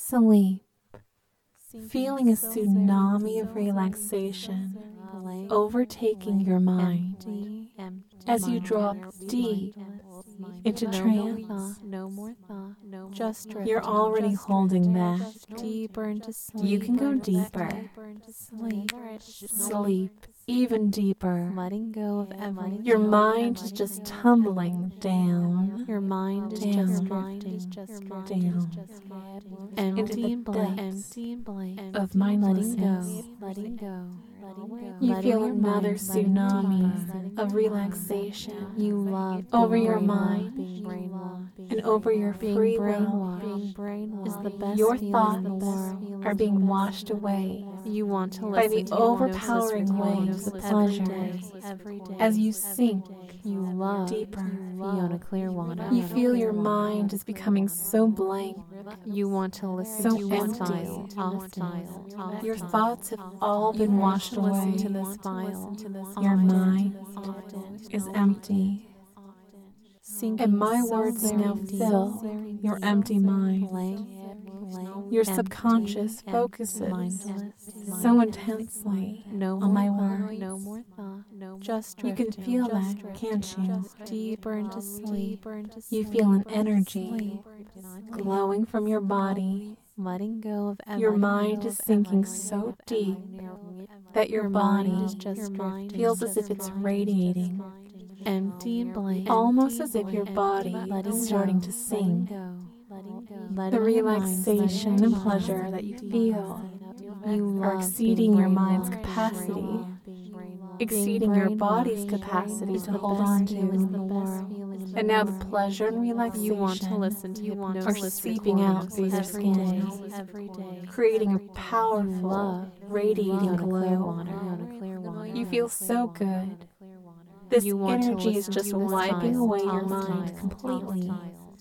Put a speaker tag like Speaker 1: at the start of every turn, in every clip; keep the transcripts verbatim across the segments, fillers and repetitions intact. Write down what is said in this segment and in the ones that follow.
Speaker 1: Sleep. Feeling a tsunami of relaxation overtaking your mind as you drop deep into trance.
Speaker 2: No more thought. No just
Speaker 1: You're already holding that.
Speaker 2: Deeper into sleep.
Speaker 1: You can go deeper.
Speaker 2: Sleep.
Speaker 1: Sleep even deeper.
Speaker 2: Letting go of everything.
Speaker 1: Your mind is just tumbling down.
Speaker 2: Your mind is
Speaker 1: down,
Speaker 2: just
Speaker 1: down,
Speaker 2: drifting.
Speaker 1: down,
Speaker 2: Empty
Speaker 1: into the
Speaker 2: and blank.
Speaker 1: depths
Speaker 2: Empty and blank.
Speaker 1: of
Speaker 2: Letting
Speaker 1: mindlessness.
Speaker 2: go. Letting go.
Speaker 1: You
Speaker 2: Letting
Speaker 1: feel
Speaker 2: your
Speaker 1: another
Speaker 2: mind letting
Speaker 1: tsunami
Speaker 2: deeper.
Speaker 1: of relaxation
Speaker 2: You love
Speaker 1: over
Speaker 2: being
Speaker 1: your
Speaker 2: brainwashed.
Speaker 1: mind
Speaker 2: Being brainwashed.
Speaker 1: and over your
Speaker 2: Being
Speaker 1: free will.
Speaker 2: brainwashed. Being brainwashed is the best
Speaker 1: Your
Speaker 2: feeling
Speaker 1: thoughts
Speaker 2: in the world.
Speaker 1: are being washed away
Speaker 2: You want to
Speaker 1: by
Speaker 2: listen
Speaker 1: the
Speaker 2: to
Speaker 1: overpowering
Speaker 2: waves
Speaker 1: waves of
Speaker 2: every
Speaker 1: pleasure
Speaker 2: day. Every day.
Speaker 1: as you sink
Speaker 2: You love
Speaker 1: deeper.
Speaker 2: Fiona Clearwater.
Speaker 1: You feel your mind is becoming so blank,
Speaker 2: You want to listen
Speaker 1: so
Speaker 2: to this
Speaker 1: empty.
Speaker 2: file often.
Speaker 1: Your thoughts have all
Speaker 2: You
Speaker 1: been
Speaker 2: want
Speaker 1: washed
Speaker 2: to listen
Speaker 1: away.
Speaker 2: to this file.
Speaker 1: Your
Speaker 2: often.
Speaker 1: mind
Speaker 2: Often.
Speaker 1: is empty,
Speaker 2: Sinking
Speaker 1: and my
Speaker 2: so
Speaker 1: words
Speaker 2: very
Speaker 1: now
Speaker 2: deep.
Speaker 1: fill
Speaker 2: Very
Speaker 1: your
Speaker 2: deep.
Speaker 1: empty mind.
Speaker 2: Blank, blank,
Speaker 1: Your
Speaker 2: empty,
Speaker 1: subconscious
Speaker 2: empty,
Speaker 1: focuses
Speaker 2: mindless,
Speaker 1: so
Speaker 2: mindless.
Speaker 1: intensely
Speaker 2: No
Speaker 1: on
Speaker 2: more
Speaker 1: my
Speaker 2: thought,
Speaker 1: words.
Speaker 2: no more thought, no just
Speaker 1: You can
Speaker 2: drifting,
Speaker 1: feel
Speaker 2: just
Speaker 1: that,
Speaker 2: drifting,
Speaker 1: can't you?
Speaker 2: just deeper into sleep, deeper into
Speaker 1: You
Speaker 2: sleep,
Speaker 1: feel an
Speaker 2: deeper into
Speaker 1: energy
Speaker 2: sleep,
Speaker 1: glowing from your body.
Speaker 2: letting go of everything.
Speaker 1: Your mind is sinking so deep that your body
Speaker 2: mind is just drifting,
Speaker 1: feels as if it's radiating,
Speaker 2: empty and blank,
Speaker 1: almost as if your body
Speaker 2: letting
Speaker 1: is starting
Speaker 2: go,
Speaker 1: to sing.
Speaker 2: letting go,
Speaker 1: The
Speaker 2: letting your mind,
Speaker 1: relaxation
Speaker 2: letting
Speaker 1: and
Speaker 2: your
Speaker 1: pleasure
Speaker 2: mind
Speaker 1: that you
Speaker 2: deeper.
Speaker 1: feel
Speaker 2: You
Speaker 1: are
Speaker 2: love
Speaker 1: exceeding
Speaker 2: being
Speaker 1: your mind's
Speaker 2: brainwashed,
Speaker 1: capacity,
Speaker 2: being brainwashed,
Speaker 1: exceeding
Speaker 2: being
Speaker 1: your body's
Speaker 2: brainwashed,
Speaker 1: capacity
Speaker 2: is
Speaker 1: to
Speaker 2: the
Speaker 1: hold
Speaker 2: best
Speaker 1: on
Speaker 2: feeling in the
Speaker 1: to.
Speaker 2: world.
Speaker 1: And now the pleasure and
Speaker 2: You want to
Speaker 1: relaxation
Speaker 2: listen to hypnosis
Speaker 1: are seeping out through your
Speaker 2: every day,
Speaker 1: skin,
Speaker 2: every day,
Speaker 1: creating a
Speaker 2: You
Speaker 1: powerful,
Speaker 2: love
Speaker 1: radiating
Speaker 2: Fiona
Speaker 1: glow.
Speaker 2: Clearwater, Fiona Clearwater.
Speaker 1: You feel so good. This
Speaker 2: You want to
Speaker 1: energy is
Speaker 2: listen
Speaker 1: just
Speaker 2: to this
Speaker 1: wiping
Speaker 2: file,
Speaker 1: away your
Speaker 2: off
Speaker 1: mind
Speaker 2: file,
Speaker 1: completely.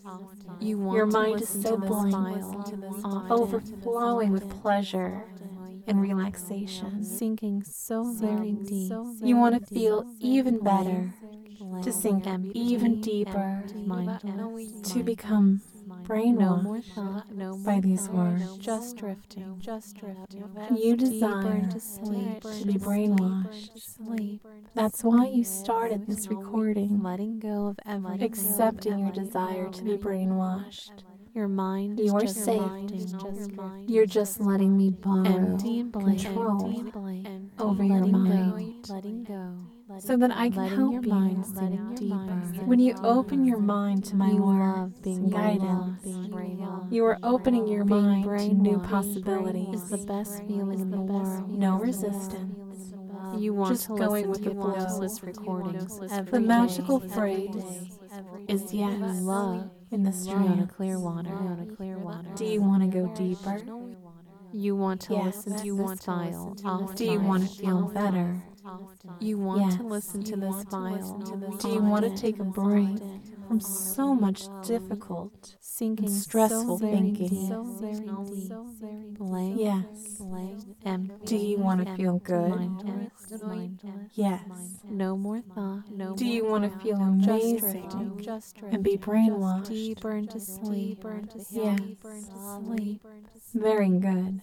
Speaker 2: You want
Speaker 1: Your
Speaker 2: to
Speaker 1: mind is
Speaker 2: listen
Speaker 1: so
Speaker 2: to this
Speaker 1: blank,
Speaker 2: file, often,
Speaker 1: overflowing with pleasure and relaxation.
Speaker 2: sinking so very deep.
Speaker 1: You want to feel even better, to sink
Speaker 2: empty,
Speaker 1: even deeper,
Speaker 2: mindless,
Speaker 1: to become
Speaker 2: no more
Speaker 1: brainwashed
Speaker 2: thought, no
Speaker 1: by
Speaker 2: more
Speaker 1: these
Speaker 2: thought,
Speaker 1: words.
Speaker 2: just drifting, just drifting.
Speaker 1: You
Speaker 2: deeper
Speaker 1: desire
Speaker 2: into sleep,
Speaker 1: to be brainwashed.
Speaker 2: sleep,
Speaker 1: That's why you started this recording,
Speaker 2: letting go of everything,
Speaker 1: accepting your desire to be brainwashed.
Speaker 2: Your mind is
Speaker 1: You are
Speaker 2: just
Speaker 1: safe.
Speaker 2: drifting, just mind,
Speaker 1: You're just letting me borrow
Speaker 2: empty and blank,
Speaker 1: control
Speaker 2: empty and blank,
Speaker 1: over your
Speaker 2: letting
Speaker 1: mind,
Speaker 2: go, letting go,
Speaker 1: so that I can
Speaker 2: letting
Speaker 1: help
Speaker 2: your
Speaker 1: you.
Speaker 2: mind sink deeper.
Speaker 1: When you open your mind to my
Speaker 2: You
Speaker 1: words
Speaker 2: love being
Speaker 1: and guidance,
Speaker 2: brainwashed, being brainwashed.
Speaker 1: you are opening your
Speaker 2: Being
Speaker 1: mind to new
Speaker 2: brainwashed
Speaker 1: possibilities.
Speaker 2: is the best feeling in the world.
Speaker 1: No resistance.
Speaker 2: You want
Speaker 1: Just
Speaker 2: to
Speaker 1: going
Speaker 2: listen
Speaker 1: with
Speaker 2: to
Speaker 1: the flow.
Speaker 2: hypnosis recordings every
Speaker 1: The
Speaker 2: day,
Speaker 1: magical
Speaker 2: every
Speaker 1: phrase
Speaker 2: day.
Speaker 1: is
Speaker 2: You
Speaker 1: yes
Speaker 2: love
Speaker 1: in the
Speaker 2: Fiona
Speaker 1: stream.
Speaker 2: Clearwater, Fiona Clearwater.
Speaker 1: Do you want to go deeper?
Speaker 2: You want to
Speaker 1: Yes.
Speaker 2: listen to this file off
Speaker 1: Do you want to feel
Speaker 2: file.
Speaker 1: better?
Speaker 2: You want
Speaker 1: Yes.
Speaker 2: to listen to this file.
Speaker 1: Do you want to
Speaker 2: often,
Speaker 1: take a break
Speaker 2: often,
Speaker 1: from so much difficult
Speaker 2: sinking
Speaker 1: stressful
Speaker 2: so very
Speaker 1: thinking?
Speaker 2: deep, so very deep, blank,
Speaker 1: Yes.
Speaker 2: blank, empty.
Speaker 1: Do you want to feel good?
Speaker 2: Mindless, mindless.
Speaker 1: Yes.
Speaker 2: No more thought, no
Speaker 1: Do
Speaker 2: more
Speaker 1: you want to
Speaker 2: thought.
Speaker 1: feel
Speaker 2: Just
Speaker 1: amazing
Speaker 2: drifting, just drifting,
Speaker 1: and be brainwashed?
Speaker 2: deeper into sleep, deeper into
Speaker 1: Yes.
Speaker 2: sleep, sleep,
Speaker 1: Very good.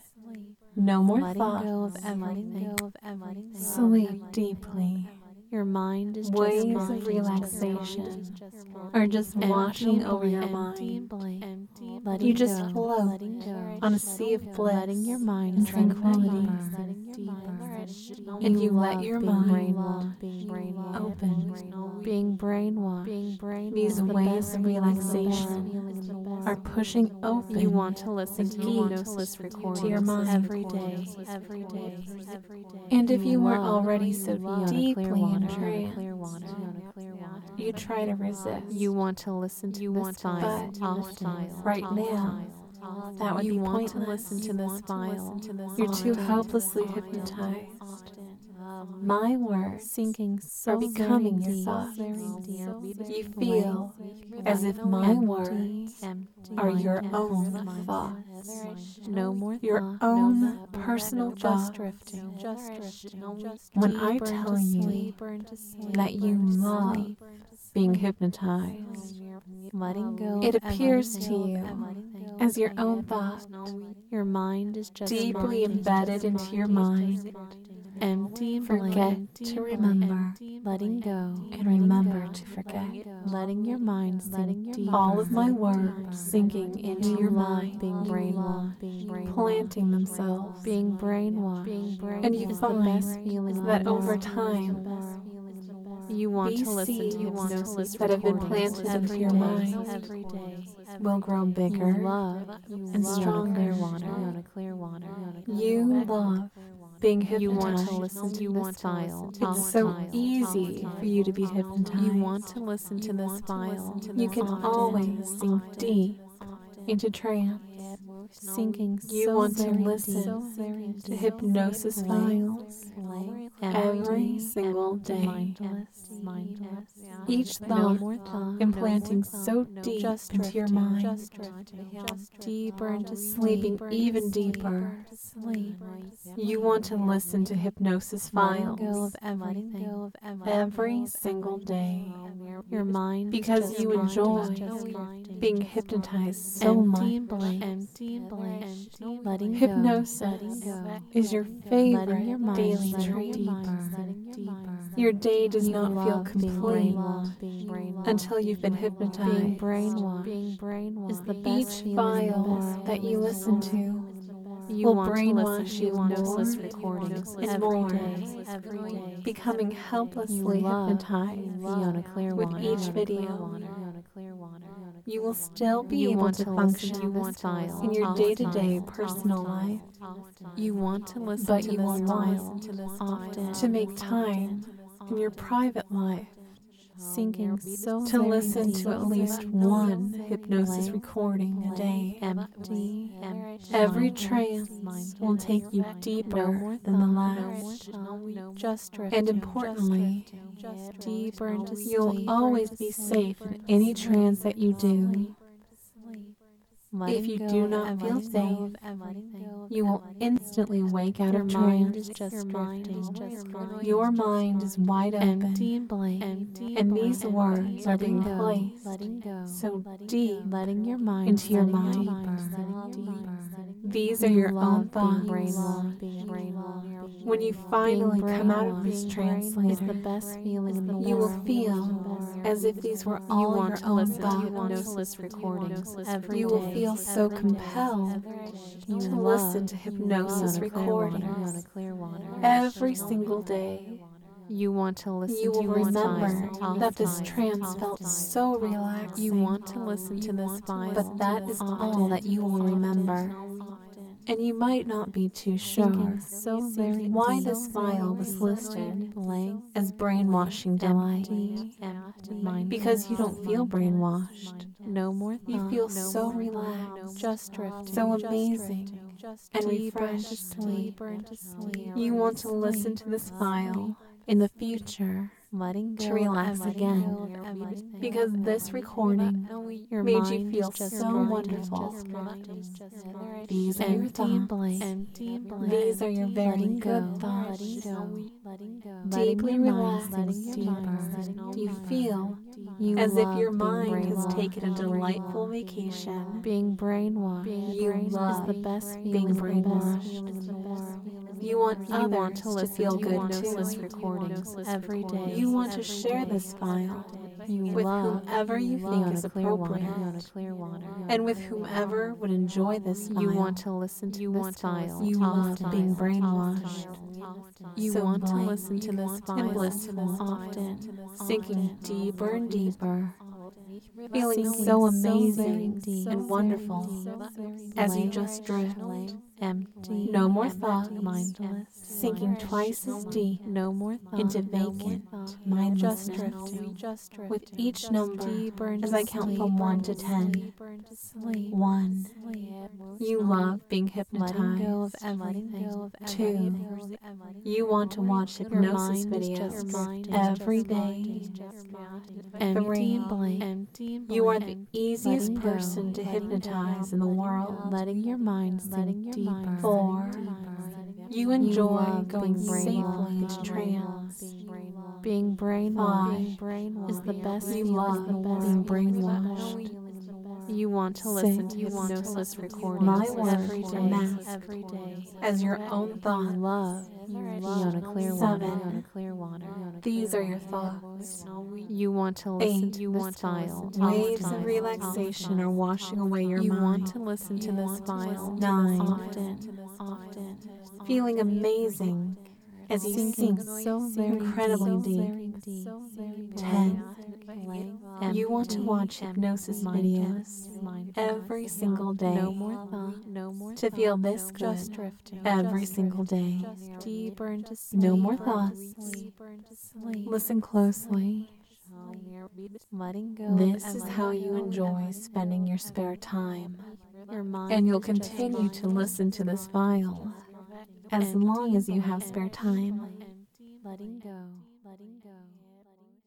Speaker 1: No more
Speaker 2: letting
Speaker 1: thoughts.
Speaker 2: go of everything, go of everything.
Speaker 1: Sleep deeply.
Speaker 2: Your mind is
Speaker 1: Waves
Speaker 2: just
Speaker 1: of
Speaker 2: mind,
Speaker 1: relaxation
Speaker 2: just mind,
Speaker 1: are just
Speaker 2: empty
Speaker 1: washing
Speaker 2: and
Speaker 1: over your
Speaker 2: empty
Speaker 1: mind.
Speaker 2: and blank, empty and
Speaker 1: You
Speaker 2: letting
Speaker 1: just
Speaker 2: go,
Speaker 1: float
Speaker 2: letting go,
Speaker 1: on a sea of bliss
Speaker 2: letting your mind
Speaker 1: and
Speaker 2: sink
Speaker 1: tranquility.
Speaker 2: deeper, deeper.
Speaker 1: And you let
Speaker 2: love
Speaker 1: your
Speaker 2: being
Speaker 1: mind
Speaker 2: brainwashed, being brainwashed,
Speaker 1: open.
Speaker 2: being brainwashed, being brainwashed.
Speaker 1: These
Speaker 2: is the
Speaker 1: waves
Speaker 2: best
Speaker 1: of
Speaker 2: feeling in the
Speaker 1: relaxation
Speaker 2: world.
Speaker 1: are pushing open
Speaker 2: You want to listen
Speaker 1: the
Speaker 2: to
Speaker 1: key
Speaker 2: hypnosis
Speaker 1: to
Speaker 2: recordings
Speaker 1: your mind.
Speaker 2: every day, every day, every day.
Speaker 1: And if you weren't
Speaker 2: love
Speaker 1: already so
Speaker 2: Fiona
Speaker 1: deeply
Speaker 2: Clearwater,
Speaker 1: in
Speaker 2: Fiona
Speaker 1: trance,
Speaker 2: Clearwater, Fiona Clearwater.
Speaker 1: you try to resist.
Speaker 2: You want to listen to this file
Speaker 1: But
Speaker 2: often,
Speaker 1: right now, that would
Speaker 2: you
Speaker 1: be
Speaker 2: want
Speaker 1: pointless.
Speaker 2: to listen to this file.
Speaker 1: You're too
Speaker 2: often,
Speaker 1: hopelessly hypnotized. My words
Speaker 2: sinking so
Speaker 1: are becoming
Speaker 2: very
Speaker 1: your
Speaker 2: deep,
Speaker 1: thoughts.
Speaker 2: very deep.
Speaker 1: You feel as if my
Speaker 2: Empty,
Speaker 1: words
Speaker 2: empty,
Speaker 1: are your
Speaker 2: mindless,
Speaker 1: own
Speaker 2: mindless.
Speaker 1: thoughts.
Speaker 2: No more
Speaker 1: Your
Speaker 2: thought,
Speaker 1: own
Speaker 2: no more
Speaker 1: personal
Speaker 2: just
Speaker 1: thoughts.
Speaker 2: drifting, just drifting, just
Speaker 1: When I
Speaker 2: deeper
Speaker 1: tell
Speaker 2: into
Speaker 1: you
Speaker 2: sleep, into sleep,
Speaker 1: that you
Speaker 2: into
Speaker 1: love
Speaker 2: sleep,
Speaker 1: being hypnotized,
Speaker 2: letting go
Speaker 1: it
Speaker 2: of
Speaker 1: appears to
Speaker 2: everything,
Speaker 1: you
Speaker 2: everything,
Speaker 1: as your own thought,
Speaker 2: Your mind is just
Speaker 1: deeply embedded into your mind.
Speaker 2: empty and
Speaker 1: Forget
Speaker 2: blank.
Speaker 1: to remember,
Speaker 2: Letting go
Speaker 1: and remember to forget.
Speaker 2: letting your mind sink deeper.
Speaker 1: All of my words sinking into
Speaker 2: You
Speaker 1: your
Speaker 2: love
Speaker 1: mind,
Speaker 2: being brainwashed,
Speaker 1: planting themselves.
Speaker 2: being brainwashed,
Speaker 1: And you
Speaker 2: is the best
Speaker 1: find
Speaker 2: feeling in
Speaker 1: that
Speaker 2: the
Speaker 1: over
Speaker 2: world.
Speaker 1: time,
Speaker 2: You want
Speaker 1: these
Speaker 2: to listen to
Speaker 1: seeds
Speaker 2: hypnosis
Speaker 1: that have been
Speaker 2: recordings
Speaker 1: planted into
Speaker 2: every
Speaker 1: your
Speaker 2: day,
Speaker 1: mind
Speaker 2: every day.
Speaker 1: will grow
Speaker 2: You
Speaker 1: bigger
Speaker 2: love
Speaker 1: and stronger.
Speaker 2: clear water. You want to clear water.
Speaker 1: You love being
Speaker 2: You want to
Speaker 1: hypnotized.
Speaker 2: listen to this file.
Speaker 1: It's so easy for you to be hypnotized.
Speaker 2: You want to listen to this file.
Speaker 1: You can
Speaker 2: often,
Speaker 1: always sink
Speaker 2: often,
Speaker 1: deep into trance.
Speaker 2: sinking
Speaker 1: You
Speaker 2: so
Speaker 1: want to
Speaker 2: very
Speaker 1: listen
Speaker 2: deep, so very
Speaker 1: to
Speaker 2: deep,
Speaker 1: hypnosis files
Speaker 2: blank,
Speaker 1: every
Speaker 2: empty,
Speaker 1: single
Speaker 2: empty,
Speaker 1: day.
Speaker 2: mindless, mindless.
Speaker 1: Each
Speaker 2: No
Speaker 1: thought
Speaker 2: more thought,
Speaker 1: implanting
Speaker 2: no more
Speaker 1: so
Speaker 2: thought,
Speaker 1: deep
Speaker 2: just
Speaker 1: into your
Speaker 2: drifting,
Speaker 1: mind,
Speaker 2: just drifting, just deeper into
Speaker 1: sleeping
Speaker 2: sleep,
Speaker 1: even
Speaker 2: sleep,
Speaker 1: deeper.
Speaker 2: sleep.
Speaker 1: You want to listen to hypnosis
Speaker 2: Letting
Speaker 1: files
Speaker 2: go of everything,
Speaker 1: every single day
Speaker 2: your mind,
Speaker 1: because
Speaker 2: just
Speaker 1: you
Speaker 2: mind,
Speaker 1: enjoy
Speaker 2: just drifting,
Speaker 1: being hypnotized so
Speaker 2: empty
Speaker 1: much.
Speaker 2: and blank, empty and blank, letting
Speaker 1: Hypnosis
Speaker 2: go, letting go,
Speaker 1: is your
Speaker 2: letting your
Speaker 1: favorite
Speaker 2: mind
Speaker 1: daily
Speaker 2: sink
Speaker 1: treat.
Speaker 2: deeper, deeper.
Speaker 1: Your day does
Speaker 2: You
Speaker 1: not feel
Speaker 2: love being
Speaker 1: complete
Speaker 2: brainwashed, being brainwashed,
Speaker 1: until you've been
Speaker 2: being
Speaker 1: hypnotized.
Speaker 2: brainwashed, being brainwashed is the best
Speaker 1: Each
Speaker 2: feeling in the
Speaker 1: file
Speaker 2: world.
Speaker 1: that you listen to
Speaker 2: You
Speaker 1: will
Speaker 2: want to
Speaker 1: brainwash
Speaker 2: listen
Speaker 1: you
Speaker 2: to want to
Speaker 1: more
Speaker 2: listen recordings
Speaker 1: and
Speaker 2: every
Speaker 1: more,
Speaker 2: day, every day.
Speaker 1: becoming
Speaker 2: You
Speaker 1: helplessly
Speaker 2: love,
Speaker 1: hypnotized.
Speaker 2: you want to clear
Speaker 1: with
Speaker 2: water,
Speaker 1: each
Speaker 2: you wanna clear
Speaker 1: video.
Speaker 2: water, you wanna clear water, you wanna
Speaker 1: You
Speaker 2: clear
Speaker 1: will
Speaker 2: water.
Speaker 1: still be
Speaker 2: You
Speaker 1: able
Speaker 2: want
Speaker 1: to
Speaker 2: to listen
Speaker 1: function
Speaker 2: to this file
Speaker 1: in your
Speaker 2: often,
Speaker 1: day-to-day
Speaker 2: often,
Speaker 1: personal
Speaker 2: often,
Speaker 1: life,
Speaker 2: often. You want to listen
Speaker 1: but
Speaker 2: to
Speaker 1: you
Speaker 2: this
Speaker 1: will
Speaker 2: file
Speaker 1: want
Speaker 2: often
Speaker 1: to make time in your private life
Speaker 2: sinking so
Speaker 1: to
Speaker 2: very
Speaker 1: listen
Speaker 2: deep,
Speaker 1: to at least one hypnosis recording a day.
Speaker 2: empty, empty.
Speaker 1: Every
Speaker 2: mindless,
Speaker 1: trance
Speaker 2: mindless.
Speaker 1: will take you
Speaker 2: No
Speaker 1: deeper
Speaker 2: more
Speaker 1: than the
Speaker 2: thought, no more
Speaker 1: last.
Speaker 2: thought, just drifting,
Speaker 1: And importantly,
Speaker 2: just drifting, just deeper into sleep,
Speaker 1: you'll always be safe in any trance that you do. If you do not feel safe, you will instantly wake out
Speaker 2: Your
Speaker 1: of
Speaker 2: mind is
Speaker 1: trance.
Speaker 2: just drifting.
Speaker 1: Your mind is wide
Speaker 2: Empty
Speaker 1: open,
Speaker 2: and blank. Empty
Speaker 1: and
Speaker 2: blank.
Speaker 1: these words are being
Speaker 2: Letting go,
Speaker 1: placed
Speaker 2: letting go,
Speaker 1: so
Speaker 2: letting
Speaker 1: deep
Speaker 2: go, letting your mind
Speaker 1: into your
Speaker 2: letting
Speaker 1: mind.
Speaker 2: letting deeper.
Speaker 1: These are
Speaker 2: You
Speaker 1: your
Speaker 2: love
Speaker 1: own
Speaker 2: being
Speaker 1: thoughts.
Speaker 2: brainwashed, being brainwashed.
Speaker 1: When you finally come out of this trance
Speaker 2: is
Speaker 1: later,
Speaker 2: the best feeling in the world.
Speaker 1: you will feel as if these were
Speaker 2: You
Speaker 1: all
Speaker 2: want
Speaker 1: your
Speaker 2: to
Speaker 1: own
Speaker 2: listen to
Speaker 1: thoughts.
Speaker 2: hypnosis recordings every
Speaker 1: You will
Speaker 2: day,
Speaker 1: feel so
Speaker 2: every day,
Speaker 1: compelled
Speaker 2: You
Speaker 1: to
Speaker 2: love-
Speaker 1: listen to
Speaker 2: you
Speaker 1: hypnosis
Speaker 2: wanna clear water, you
Speaker 1: recordings
Speaker 2: wanna clear water.
Speaker 1: every single day.
Speaker 2: You want to listen
Speaker 1: You will
Speaker 2: to this
Speaker 1: remember
Speaker 2: file
Speaker 1: that this
Speaker 2: often,
Speaker 1: trance
Speaker 2: often.
Speaker 1: felt so relaxing.
Speaker 2: You want to listen to this file,
Speaker 1: But that is all
Speaker 2: often,
Speaker 1: that you will remember. And you might not be too sure
Speaker 2: Sinking so very
Speaker 1: why
Speaker 2: deep,
Speaker 1: this file was listed
Speaker 2: blank,
Speaker 1: as brainwashing delight.
Speaker 2: empty, empty, mindless.
Speaker 1: Because you don't feel brainwashed.
Speaker 2: No more
Speaker 1: You
Speaker 2: thought,
Speaker 1: feel
Speaker 2: no
Speaker 1: so
Speaker 2: more
Speaker 1: relaxed,
Speaker 2: thought, just drifting,
Speaker 1: so
Speaker 2: just
Speaker 1: amazing,
Speaker 2: drifting, just
Speaker 1: and
Speaker 2: deeper into
Speaker 1: refreshed.
Speaker 2: sleep, deeper into sleep.
Speaker 1: You want to listen to this file in the future
Speaker 2: letting go
Speaker 1: to relax
Speaker 2: and letting
Speaker 1: again,
Speaker 2: go of everything.
Speaker 1: because this recording
Speaker 2: Your
Speaker 1: made you
Speaker 2: mind
Speaker 1: feel
Speaker 2: is just
Speaker 1: so
Speaker 2: drifting,
Speaker 1: wonderful.
Speaker 2: just drifting, just drifting.
Speaker 1: These are your
Speaker 2: Empty and
Speaker 1: thoughts.
Speaker 2: blank, empty and blank.
Speaker 1: These are your very
Speaker 2: letting
Speaker 1: good
Speaker 2: go,
Speaker 1: thoughts.
Speaker 2: letting go, letting go.
Speaker 1: Deeply
Speaker 2: letting your
Speaker 1: relaxing
Speaker 2: mind, letting your
Speaker 1: deeper.
Speaker 2: mind, letting
Speaker 1: Do you
Speaker 2: your mind.
Speaker 1: feel
Speaker 2: You
Speaker 1: as if
Speaker 2: love
Speaker 1: your
Speaker 2: being
Speaker 1: mind has
Speaker 2: brainwashed,
Speaker 1: taken a
Speaker 2: being
Speaker 1: delightful
Speaker 2: brainwashed,
Speaker 1: vacation?
Speaker 2: Being brainwashed,
Speaker 1: You
Speaker 2: is
Speaker 1: love
Speaker 2: the best
Speaker 1: being
Speaker 2: feeling, the best
Speaker 1: brainwashed.
Speaker 2: feeling in the world.
Speaker 1: You want
Speaker 2: You
Speaker 1: others
Speaker 2: want to
Speaker 1: to
Speaker 2: listen
Speaker 1: feel
Speaker 2: to
Speaker 1: good
Speaker 2: hypnosis
Speaker 1: too.
Speaker 2: recordings every day.
Speaker 1: You want to
Speaker 2: every
Speaker 1: share
Speaker 2: day,
Speaker 1: this file
Speaker 2: You
Speaker 1: with
Speaker 2: love,
Speaker 1: whomever you
Speaker 2: you
Speaker 1: think
Speaker 2: wanna
Speaker 1: is
Speaker 2: clear water,
Speaker 1: appropriate,
Speaker 2: you wanna clear water, you wanna
Speaker 1: and with
Speaker 2: clear
Speaker 1: whomever
Speaker 2: water.
Speaker 1: would enjoy this file.
Speaker 2: You want to listen to
Speaker 3: You
Speaker 2: this
Speaker 3: want to
Speaker 2: file.
Speaker 3: listen
Speaker 1: You
Speaker 3: to
Speaker 1: love
Speaker 3: this
Speaker 1: being
Speaker 3: file.
Speaker 1: brainwashed,
Speaker 2: You
Speaker 1: so
Speaker 2: want to
Speaker 1: blank
Speaker 2: listen to this
Speaker 1: and
Speaker 2: file
Speaker 1: blissful,
Speaker 2: often,
Speaker 1: sinking
Speaker 2: often,
Speaker 1: deeper and deeper, feeling
Speaker 2: sinking
Speaker 1: so
Speaker 2: very
Speaker 1: amazing
Speaker 2: deep,
Speaker 1: and wonderful as you just drift,
Speaker 2: empty,
Speaker 1: no more
Speaker 2: empty,
Speaker 1: thoughts,
Speaker 2: mindless,
Speaker 1: sinking twice as deep
Speaker 2: no more thought,
Speaker 1: into
Speaker 2: no more
Speaker 1: vacant
Speaker 2: thought, just
Speaker 1: mindlessness.
Speaker 2: drifting, just drifting,
Speaker 1: With each
Speaker 2: just
Speaker 1: number,
Speaker 2: deeper into
Speaker 1: as I count
Speaker 2: sleep,
Speaker 1: from one to
Speaker 2: into
Speaker 1: ten.
Speaker 2: sleep, into sleep,
Speaker 1: One,
Speaker 2: sleep.
Speaker 1: you love being
Speaker 2: Letting go of
Speaker 1: hypnotized.
Speaker 2: everything.
Speaker 1: Two, you want to watch
Speaker 2: Your
Speaker 1: hypnosis
Speaker 2: mind is just
Speaker 1: videos
Speaker 2: drifting,
Speaker 1: every
Speaker 2: just
Speaker 1: day.
Speaker 2: empty
Speaker 1: Three,
Speaker 2: and blank, empty and
Speaker 1: you are
Speaker 2: blank.
Speaker 1: the easiest
Speaker 2: Letting go,
Speaker 1: person to
Speaker 2: letting
Speaker 1: hypnotize
Speaker 2: go,
Speaker 1: in the
Speaker 2: letting
Speaker 1: world.
Speaker 2: go, letting your mind
Speaker 3: letting
Speaker 2: sink
Speaker 3: your mind
Speaker 2: deeper.
Speaker 1: Four, you enjoy
Speaker 2: love
Speaker 1: going
Speaker 2: being
Speaker 1: safely
Speaker 2: brainwashed,
Speaker 1: into trance.
Speaker 2: Being brainwashed
Speaker 1: Five,
Speaker 2: is the best
Speaker 1: you
Speaker 2: feeling
Speaker 1: love
Speaker 2: in the world.
Speaker 1: being brainwashed.
Speaker 2: You want to listen
Speaker 1: Sit.
Speaker 2: to hypnosis recordings
Speaker 1: My
Speaker 2: every
Speaker 1: word,
Speaker 2: day,
Speaker 1: mask,
Speaker 2: every day.
Speaker 1: as your own
Speaker 2: You
Speaker 1: thought.
Speaker 2: love Fiona Clearwater.
Speaker 1: Seven.
Speaker 2: Fiona Clearwater.
Speaker 1: These are your thoughts.
Speaker 2: You want to listen
Speaker 1: Eight.
Speaker 2: to this file.
Speaker 1: Waves of relaxation are washing away your
Speaker 2: You
Speaker 1: mind.
Speaker 2: want to listen to this file
Speaker 1: Nine.
Speaker 2: often, often,
Speaker 1: Feeling amazing as you
Speaker 2: sinking
Speaker 1: sink
Speaker 2: so very
Speaker 1: incredibly
Speaker 2: deep.
Speaker 1: deep.
Speaker 2: Ten.
Speaker 1: You want to watch hypnosis videos every single day
Speaker 2: No more thought. No more
Speaker 1: to feel this good
Speaker 2: just drifting.
Speaker 1: every
Speaker 2: Just
Speaker 1: single day.
Speaker 2: drifting. Deeper into sleep.
Speaker 1: No more thoughts.
Speaker 2: Deeper into sleep.
Speaker 1: Listen closely.
Speaker 2: Letting go.
Speaker 1: This is how you enjoy spending your spare time.
Speaker 2: Your mind
Speaker 1: And you'll
Speaker 2: is just
Speaker 1: continue to listen to this file as long as you have spare time.
Speaker 2: letting go.